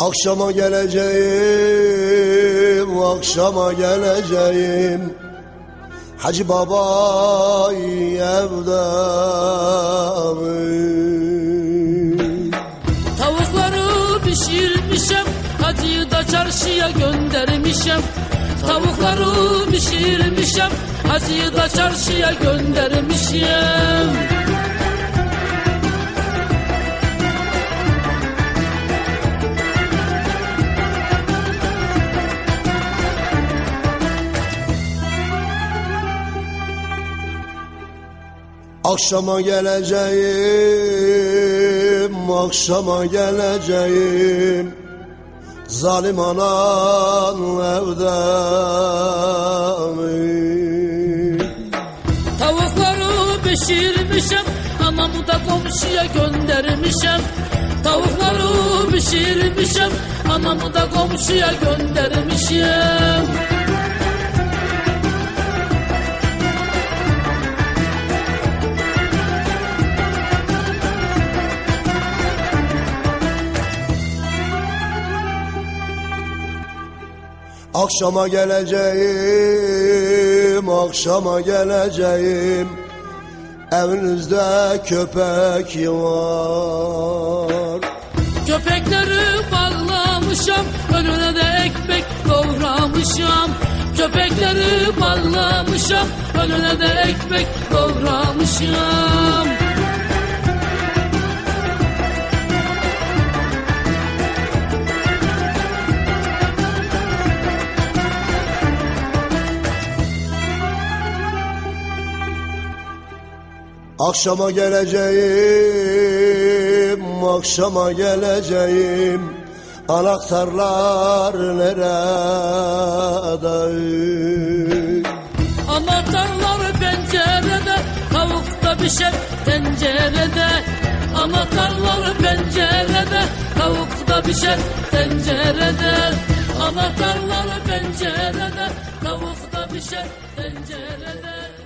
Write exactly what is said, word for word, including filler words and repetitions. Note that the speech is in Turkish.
Akşama geleceğim, akşama geleceğim. Hacı baba evde. Tavukları pişirmişim, hacıyı da çarşıya göndermişim. Tavukları pişirmişim, hacıyı da çarşıya göndermişim. Akşama geleceğim, akşama geleceğim. Zalim anan evde. Tavukları pişirmişim, anamı da komşuya göndermişim. Tavukları pişirmişim, anamı da komşuya göndermişim. Akşama geleceğim, akşama geleceğim. Evinizde köpek var. Köpekleri bağlamışam, önüne de ekmek doğramışam. Köpekleri bağlamışam, önüne de ekmek doğramışam. Akşama geleceğim, akşama geleceğim. Anahtarlar nerede? Anahtarlar pencerede, tavuk da pişer tencerede. Anahtarlar pencerede, tavuk da pişer tencerede. Anahtarlar pencerede, tavuk da pişer tencerede.